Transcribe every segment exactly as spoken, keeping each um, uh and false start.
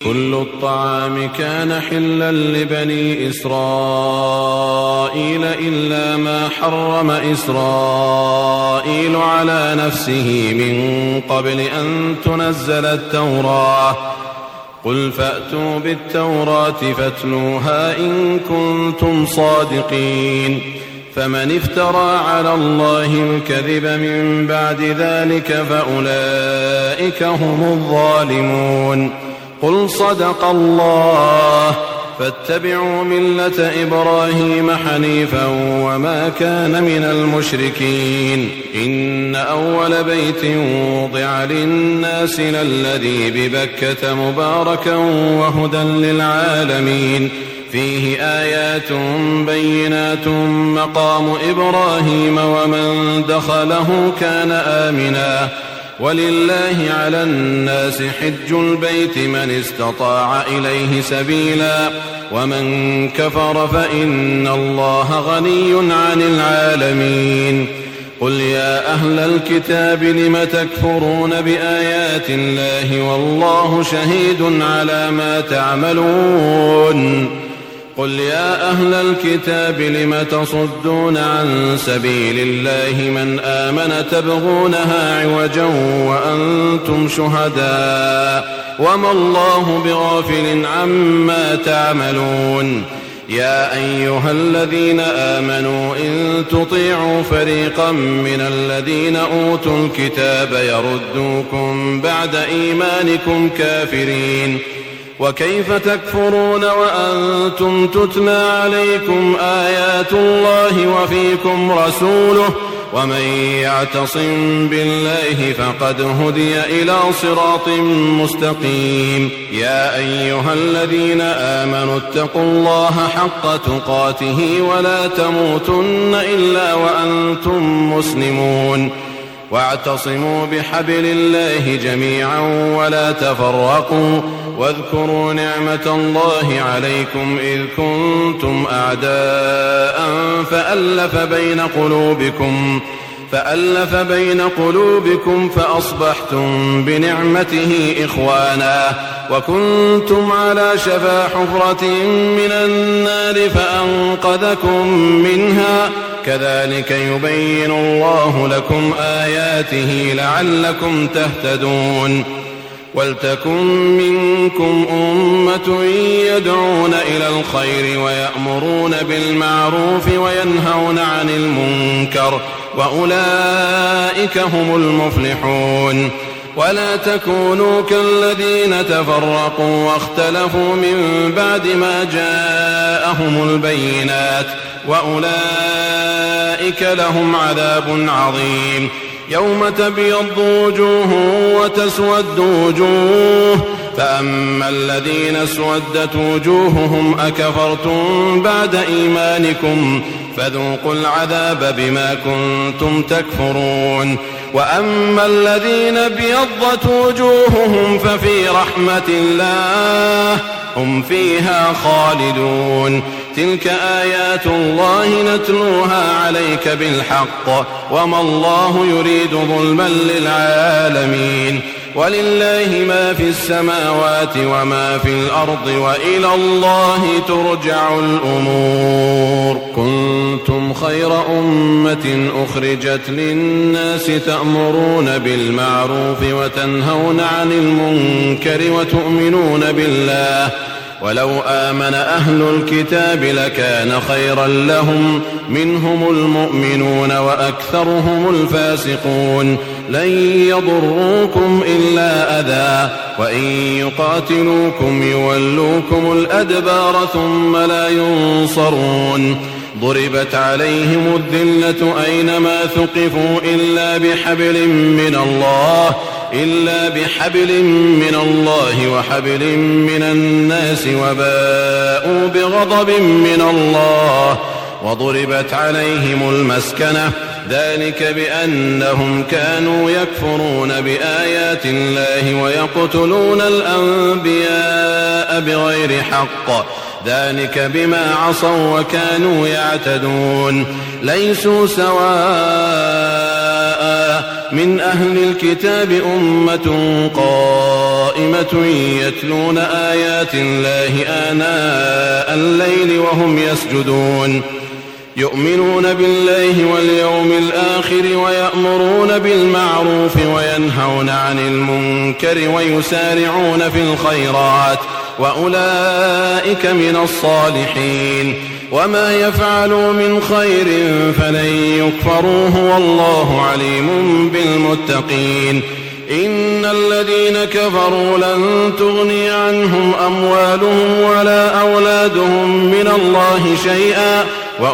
كل الطعام كان حلا لبني إسرائيل إلا ما حرم إسرائيل على نفسه من قبل أن تنزل التوراة. قل فأتوا بالتوراة فاتلوها إن كنتم صادقين. فمن افترى على الله الكذب من بعد ذلك فأولئك هم الظالمون. قل صدق الله فاتبعوا ملة إبراهيم حنيفا وما كان من المشركين. إن أول بيت وضع للناس للذي ببكة مباركا وهدى للعالمين فيه آيات بينات مقام إبراهيم ومن دخله كان آمنا ولله على الناس حج البيت من استطاع إليه سبيلا ومن كفر فإن الله غني عن العالمين. قل يا أهل الكتاب لم تكفرون بآيات الله والله شهيد على ما تعملون. قل يا أهل الكتاب لم تصدون عن سبيل الله من آمن تبغونها عوجا وأنتم شهداء وما الله بغافل عما تعملون. يا أيها الذين آمنوا إن تطيعوا فريقا من الذين أوتوا الكتاب يردوكم بعد إيمانكم كافرين. وكيف تكفرون وأنتم تتلى عليكم آيات الله وفيكم رسوله ومن يعتصم بالله فقد هدي إلى صراط مستقيم. يا أيها الذين آمنوا اتقوا الله حق تقاته ولا تموتن إلا وأنتم مسلمون. واعتصموا بحبل الله جميعا ولا تفرقوا واذكروا نعمة الله عليكم إذ كنتم أعداء فألف بين قلوبكم فألف بين قلوبكم فأصبحتم بنعمته إخوانا وكنتم على شفا حفرة من النار فأنقذكم منها كذلك يبين الله لكم آياته لعلكم تهتدون. ولتكن منكم أمة يدعون إلى الخير ويأمرون بالمعروف وينهون عن المنكر وأولئك هم المفلحون. ولا تكونوا كالذين تفرقوا واختلفوا من بعد ما جاءهم البينات وأولئك لهم عذاب عظيم. يوم تبيض وجوه وتسود وجوه فأما الذين اسودت وجوههم أكفرتم بعد إيمانكم فذوقوا العذاب بما كنتم تكفرون. وأما الذين ابيضت وجوههم ففي رحمة الله هم فيها خالدون. تلك آيات الله نتلوها عليك بالحق وما الله يريد ظلما للعالمين. ولله ما في السماوات وما في الأرض وإلى الله ترجع الأمور. كنتم خير أمة أخرجت للناس تأمرون بالمعروف وتنهون عن المنكر وتؤمنون بالله ولو آمن أهل الكتاب لكان خيرا لهم منهم المؤمنون وأكثرهم الفاسقون. لن يضروكم إلا أذى وإن يقاتلوكم يولوكم الأدبار ثم لا ينصرون. ضربت عليهم الذلة أينما ثقفوا إلا بحبل من الله إلا بحبل من الله وحبل من الناس وباءوا بغضب من الله وضربت عليهم المسكنة ذلك بأنهم كانوا يكفرون بآيات الله ويقتلون الأنبياء بغير حق ذلك بما عصوا وكانوا يعتدون. ليسوا سواء من أهل الكتاب أمة قائمة قائمة يتلون آيات الله آناء الليل وهم يسجدون يؤمنون بالله واليوم الآخر ويأمرون بالمعروف وينهون عن المنكر ويسارعون في الخيرات وأولئك من الصالحين وما يفعلوا من خير فلن يكفروه والله عليم بالمتقين إن الذين كفروا لن تغني عنهم أموالهم ولا أولادهم من الله شيئا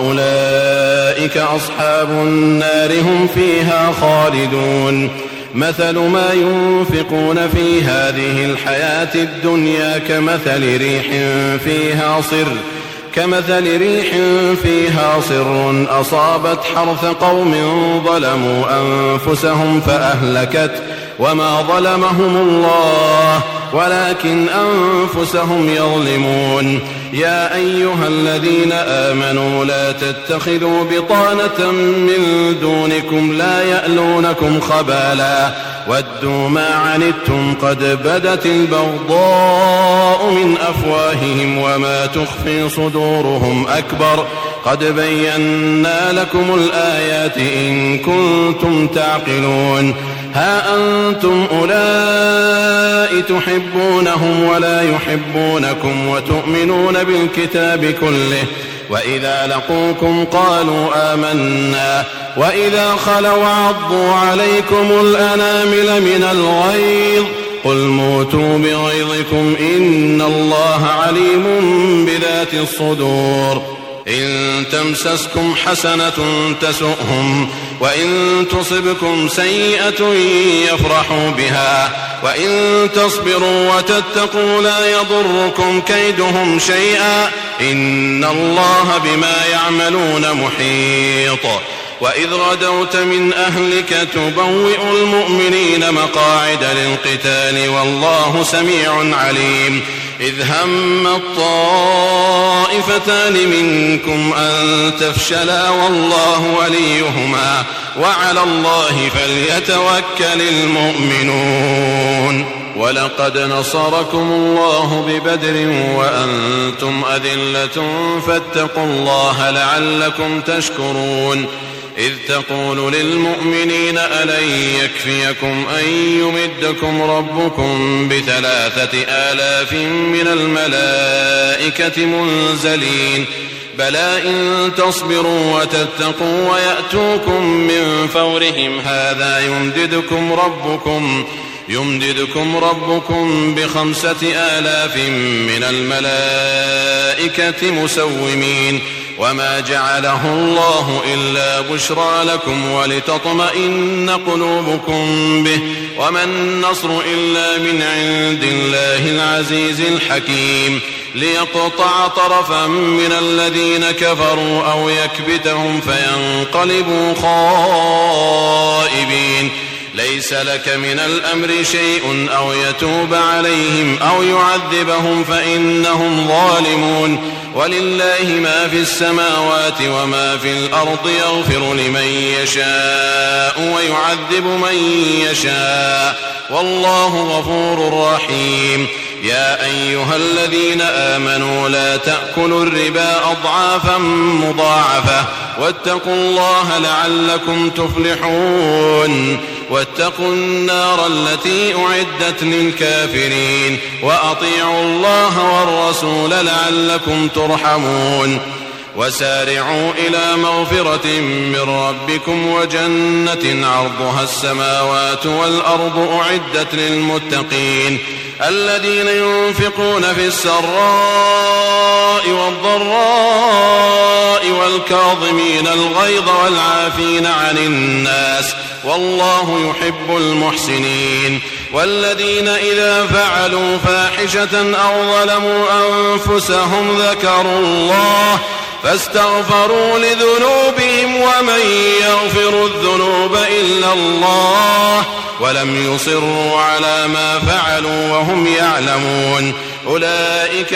وأولئك أصحاب النار هم فيها خالدون مثل ما ينفقون في هذه الحياة الدنيا كمثل ريح فيها صر كمثل ريح فيها صر أصابت حرث قوم ظلموا أنفسهم فأهلكت وما ظلمهم الله ولكن أنفسهم يظلمون يا أيها الذين آمنوا لا تتخذوا بطانة من دونكم لا يألونكم خبالا ودوا ما عنتم قد بدت البغضاء من أفواههم وما تخفي صدورهم أكبر قد بينا لكم الآيات إن كنتم تعقلون ها أنتم أولئك تحبونهم ولا يحبونكم وتؤمنون بالكتاب كله وإذا لقوكم قالوا آمنا وإذا خلوا عضوا عليكم الأنامل من الغيظ قل موتوا بغيظكم إن الله عليم بذات الصدور إن تمسسكم حسنة تسؤهم وإن تصبكم سيئة يفرحوا بها وإن تصبروا وتتقوا لا يضركم كيدهم شيئا إن الله بما يعملون محيط وإذ غدوت من أهلك تبوئ المؤمنين مقاعد للقتال والله سميع عليم إذ هم الطائفتان منكم أن تفشلا والله وليهما وعلى الله فليتوكل المؤمنون ولقد نصركم الله ببدر وأنتم أذلة فاتقوا الله لعلكم تشكرون إذ تقول للمؤمنين ألن يكفيكم أن يمدكم ربكم بثلاثة آلاف من الملائكة منزلين بلى إن تصبروا وتتقوا ويأتوكم من فورهم هذا يمددكم ربكم يمددكم ربكم بخمسة آلاف من الملائكة مسومين وما جعله الله إلا بشرى لكم ولتطمئن قلوبكم به وما النصر إلا من عند الله العزيز الحكيم ليقطع طرفا من الذين كفروا أو يكبتهم فينقلبوا خائبين ليس لك من الأمر شيء أو يتوب عليهم أو يعذبهم فإنهم ظالمون ولله ما في السماوات وما في الأرض يغفر لمن يشاء ويعذب من يشاء والله غفور رحيم يا أيها الذين آمنوا لا تأكلوا الربا أضعافا مضاعفة واتقوا الله لعلكم تفلحون واتقوا النار التي أعدت للكافرين وأطيعوا الله والرسول لعلكم ترحمون وسارعوا إلى مغفرة من ربكم وجنة عرضها السماوات والأرض أعدت للمتقين الذين ينفقون في السراء والضراء والكاظمين الغيظ والعافين عن الناس والله يحب المحسنين والذين إذا فعلوا فاحشة أو ظلموا أنفسهم ذكروا الله فاستغفروا لذنوبهم ومن يغفر الذنوب إلا الله ولم يصروا على ما فعلوا وهم يعلمون أولئك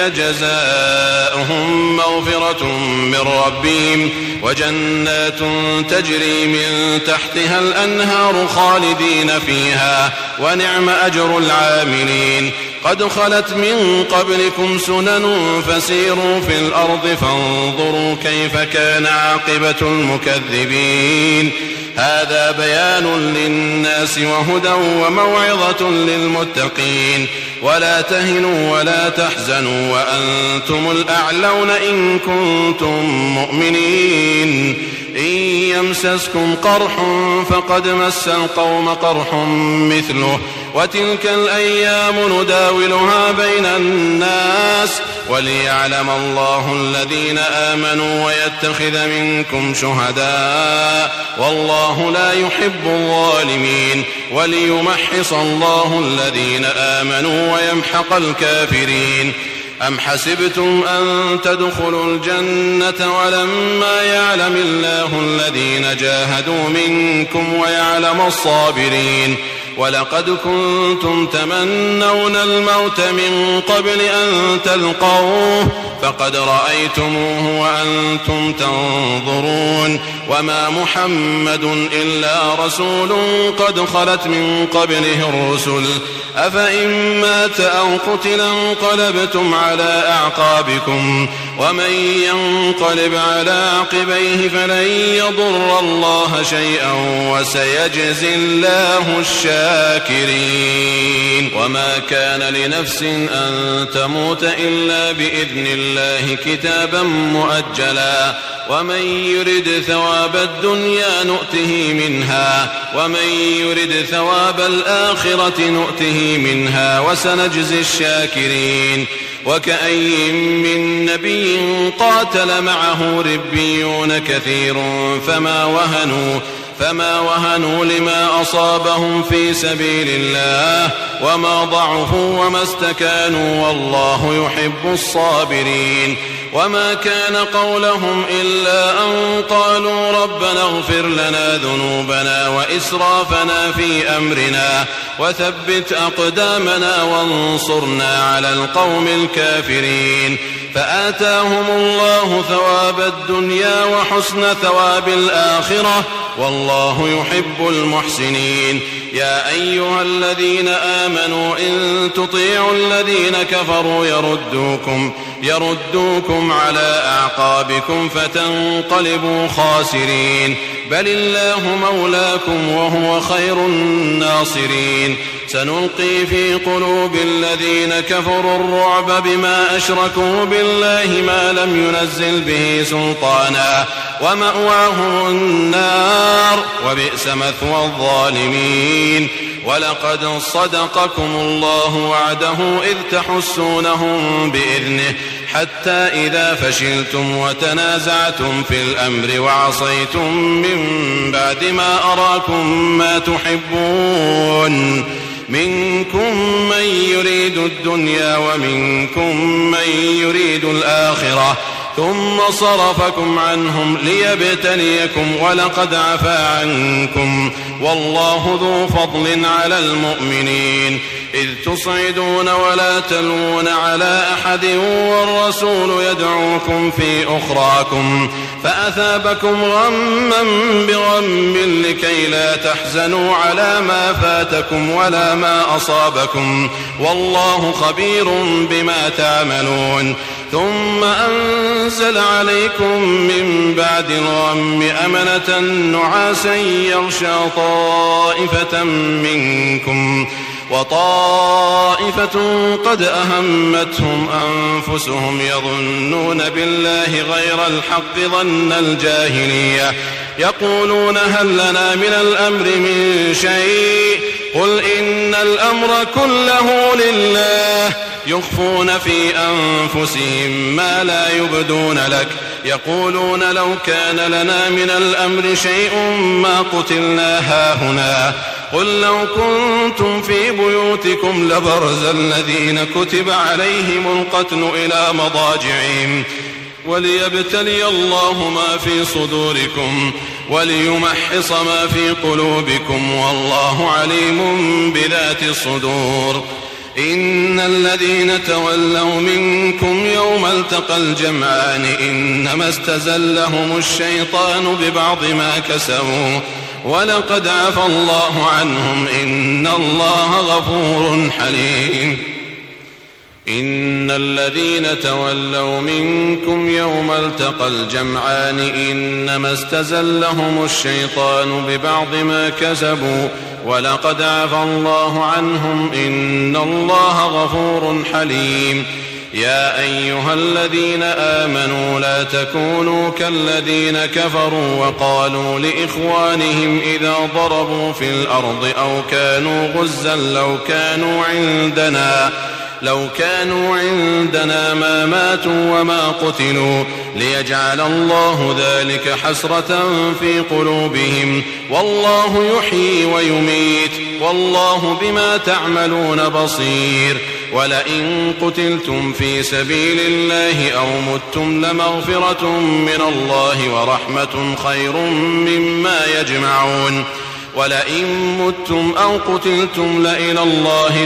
جزاؤهم مغفرة من ربهم وجنات تجري من تحتها الأنهار خالدين فيها ونعم أجر العاملين. قد خلت من قبلكم سنن فسيروا في الأرض فانظروا كيف كان عاقبة المكذبين. هذا بيان للناس وهدى وموعظة للمتقين. ولا تهنوا ولا تحزنوا وأنتم الأعلون إن كنتم مؤمنين. إن يمسسكم قرح فقد مس القوم قرح مثله وتلك الأيام نداولها بين الناس وليعلم الله الذين آمنوا ويتخذ منكم شهداء والله لا يحب الظالمين وليمحص الله الذين آمنوا ويمحق الكافرين. أم حسبتم أن تدخلوا الجنة ولما يعلم الله الذين جاهدوا منكم ويعلم الصابرين. ولقد كنتم تمنون الموت من قبل أن تلقوه فقد رأيتموه وأنتم تنظرون. وما محمد إلا رسول قد خلت من قبله الرسل أفإن مات أو قتل انقلبتم على أعقابكم ومن ينقلب على عقبيه فلن يضر الله شيئا وسيجزي الله الشاكرين. وما كان لنفس أن تموت إلا بإذن الله كتابا مؤجلا ومن يرد ثواب الدنيا نؤته منها ومن يرد ثواب الآخرة نؤته منها وسنجزي الشاكرين. وكأي من نبي قاتل معه ربيون كثير فما وهنوا فما وهنوا لما أصابهم في سبيل الله وما ضعفوا وما استكانوا والله يحب الصابرين. وما كان قولهم إلا أن قالوا ربنا اغفر لنا ذنوبنا وإسرافنا في أمرنا وثبت أقدامنا وانصرنا على القوم الكافرين. فآتاهم الله ثواب الدنيا وحسن ثواب الآخرة والله يحب المحسنين. يا أيها الذين آمنوا إن تطيعوا الذين كفروا يردوكم يردوكم على أعقابكم فتنقلبوا خاسرين. بل الله مولاكم وهو خير الناصرين. سنلقي في قلوب الذين كفروا الرعب بما أشركوا بالله ما لم ينزل به سلطانا ومأواهم النار وبئس مثوى الظالمين. ولقد صدقكم الله وعده إذ تحسونهم بإذنه حتى إذا فشلتم وتنازعتم في الأمر وعصيتم من بعد ما أراكم ما تحبون منكم من يريد الدنيا ومنكم من يريد الآخرة ثم صرفكم عنهم ليبتليكم ولقد عفا عنكم والله ذو فضل على المؤمنين. إذ تصعدون ولا تلوون على أحد والرسول يدعوكم في أخراكم فأثابكم غما بغم لكي لا تحزنوا على ما فاتكم ولا ما أصابكم والله خبير بما تعملون. ثم أنزل عليكم من بعد الغم أمنة نعاسا يغشى طائفة منكم وطائفة قد أهمتهم أنفسهم يظنون بالله غير الحق ظن الجاهلية يقولون هل لنا من الأمر من شيء قل إن الأمر كله لله يخفون في أنفسهم ما لا يبدون لك يقولون لو كان لنا من الأمر شيء ما قتلنا هاهنا قل لو كنتم في بيوتكم لبرز الذين كتب عليهم القتل إلى مضاجعهم وليبتلي الله ما في صدوركم وليمحص ما في قلوبكم والله عليم بذات الصدور. إن الذين تولوا منكم يوم التقى الجمعان إنما استزلهم الشيطان ببعض ما كسبوا ولقد عفى الله عنهم إن الله غفور حليم. إن الذين تولوا منكم يوم التقى الجمعان إنما استزلهم الشيطان ببعض ما كسبوا ولقد عفى الله عنهم إن الله غفور حليم. يا أيها الذين آمنوا لا تكونوا كالذين كفروا وقالوا لإخوانهم إذا ضربوا في الأرض أو كانوا غزا لو كانوا عندنا لو كانوا عندنا ما ماتوا وما قتلوا ليجعل الله ذلك حسرة في قلوبهم والله يحيي ويميت والله بما تعملون بصير. ولئن قتلتم في سبيل الله أو متم لمغفرة من الله ورحمة خير مما يجمعون. ولئن متم أو قتلتم لإلى الله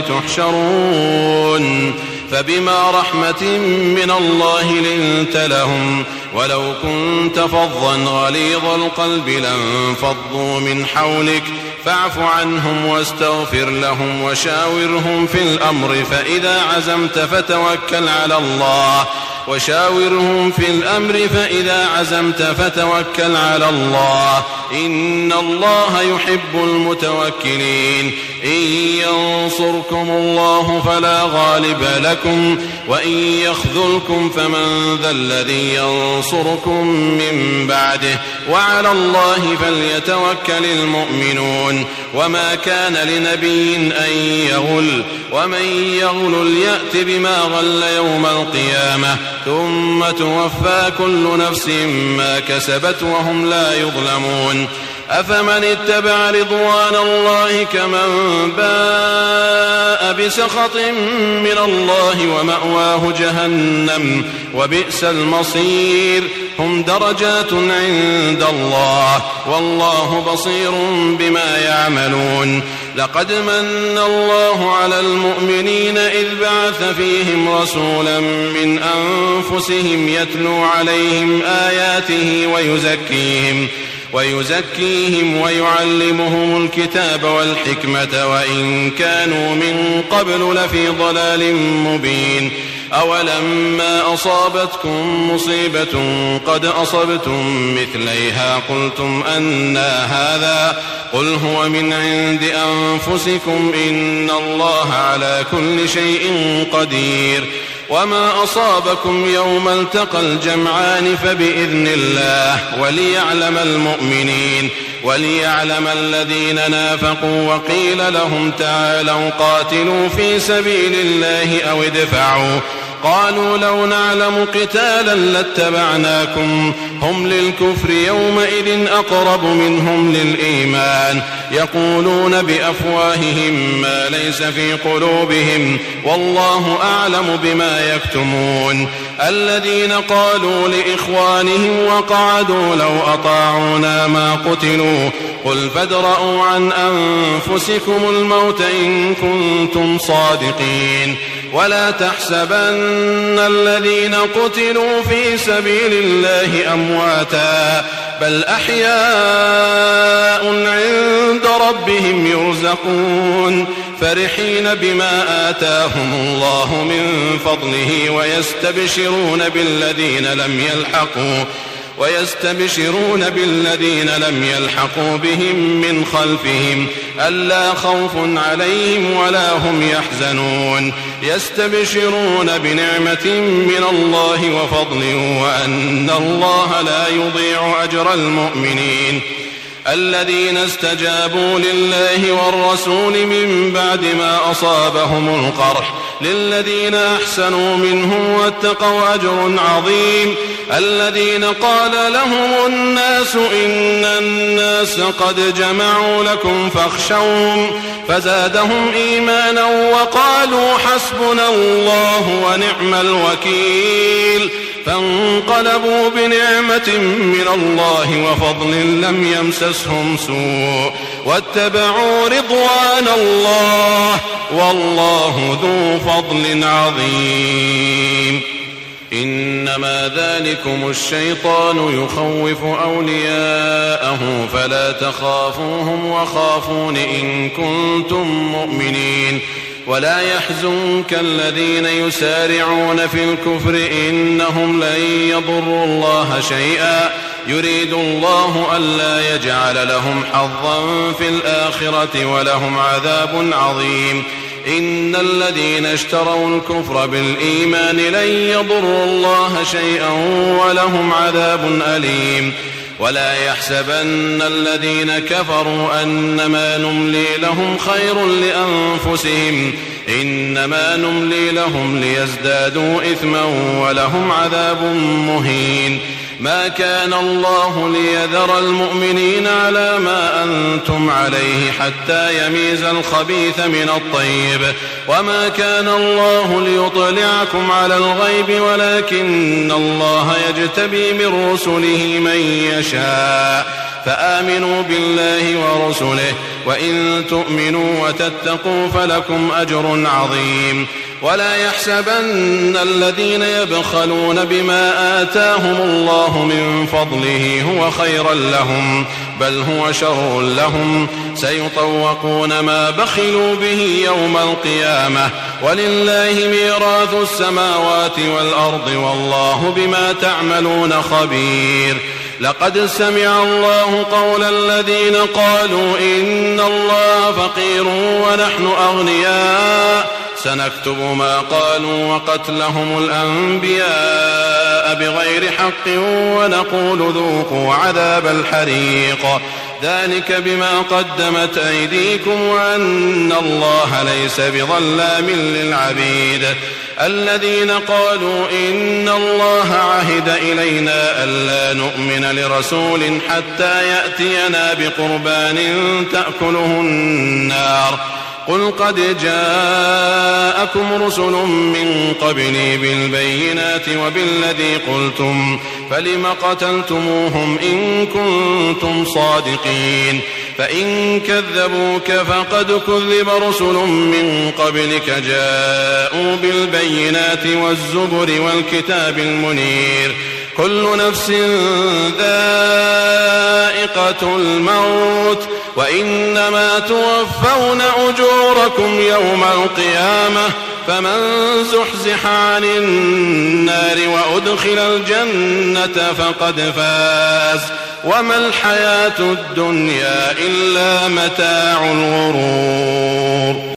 تحشرون. فبما رحمة من الله لنت لهم ولو كنت فظا غليظ القلب لانفضوا من حولك فاعف عنهم واستغفر لهم وشاورهم في الأمر فإذا عزمت فتوكل على الله وشاورهم في الأمر فإذا عزمت فتوكل على الله إن الله يحب المتوكلين. إن ينصركم الله فلا غالب لكم وإن يخذلكم فمن ذا الذي ينصركم من بعده وعلى الله فليتوكل المؤمنون. وما كان لنبي أن يغل ومن يغل يأت بما غل يوم القيامة ثم توفى كل نفس ما كسبت وهم لا يظلمون. أفمن اتبع رضوان الله كمن باء بسخط من الله ومأواه جهنم وبئس المصير. هم درجات عند الله والله بصير بما يعملون. لقد من الله على المؤمنين إذ بعث فيهم رسولا من أنفسهم يتلو عليهم آياته ويزكيهم ويزكيهم ويعلمهم الكتاب والحكمة وإن كانوا من قبل لفي ضلال مبين. أولما أصابتكم مصيبة قد أصبتم مثليها قلتم أنى هذا قل هو من عند أنفسكم إن الله على كل شيء قدير. وما أصابكم يوم التقى الجمعان فبإذن الله وليعلم المؤمنين وليعلم الذين نافقوا وقيل لهم تعالوا قاتلوا في سبيل الله أو ادفعوا قالوا لو نعلم قتالا لاتبعناكم هم للكفر يومئذ أقرب منهم للإيمان يقولون بأفواههم ما ليس في قلوبهم والله أعلم بما يكتمون. الذين قالوا لإخوانهم وقعدوا لو أطاعونا ما قتلوا قل فادرءوا عن أنفسكم الموت إن كنتم صادقين. ولا تحسبن الذين قتلوا في سبيل الله أمواتا بل أحياء عند ربهم يرزقون فرحين بما آتاهم الله من فضله ويستبشرون بالذين لم يلحقوا ويستبشرون بالذين لم يلحقوا بهم من خلفهم ألا خوف عليهم ولا هم يحزنون يستبشرون بنعمة من الله وفضل وأن الله لا يضيع أجر المؤمنين. الذين استجابوا لله والرسول من بعد ما أصابهم القرح للذين أحسنوا منهم واتقوا أجر عظيم. الذين قال لهم الناس إن الناس قد جمعوا لكم فاخشوهم فزادهم إيمانا وقالوا حسبنا الله ونعم الوكيل. فانقلبوا بنعمة من الله وفضل لم يمسسهم سوء واتبعوا رضوان الله والله ذو فضل عظيم. إنما ذلكم الشيطان يخوف أولياءه فلا تخافوهم وخافون إن كنتم مؤمنين. ولا يحزنك الذين يسارعون في الكفر إنهم لن يضروا الله شيئا يريد الله ألا يجعل لهم حظا في الآخرة ولهم عذاب عظيم. إن الذين اشتروا الكفر بالإيمان لن يضروا الله شيئا ولهم عذاب أليم. ولا يحسبن الذين كفروا أنما نملي لهم خير لأنفسهم إنما نملي لهم ليزدادوا إثما ولهم عذاب مهين. ما كان الله ليذر المؤمنين على ما أنتم عليه حتى يميز الخبيث من الطيب وما كان الله ليطلعكم على الغيب ولكن الله يجتبي من رسله من يشاء فآمنوا بالله ورسله وإن تؤمنوا وتتقوا فلكم أجر عظيم. ولا يحسبن الذين يبخلون بما آتاهم الله من فضله هو خيرا لهم بل هو شر لهم سيطوقون ما بخلوا به يوم القيامة ولله ميراث السماوات والأرض والله بما تعملون خبير. لقد سمع الله قول الذين قالوا إن الله فقير ونحن أغنياء سنكتب ما قالوا وقتلهم الأنبياء بغير حق ونقول ذوقوا عذاب الحريق ذلك بما قدمت أيديكم وأن الله ليس بظلام للعبيد. الذين قالوا إن الله عهد إلينا ألا نؤمن لرسول حتى يأتينا بقربان تأكله النار قل قد جاءكم رسل من قبلي بالبينات وبالذي قلتم فلم قتلتموهم إن كنتم صادقين. فإن كذبوك فقد كذب رسل من قبلك جاءوا بالبينات والزبر والكتاب المنير كل نفس ذائقة الموت وإنما توفون أجوركم يوم القيامة فمن زحزح عن النار وأدخل الجنة فقد فاز وما الحياة الدنيا إلا متاع الغرور.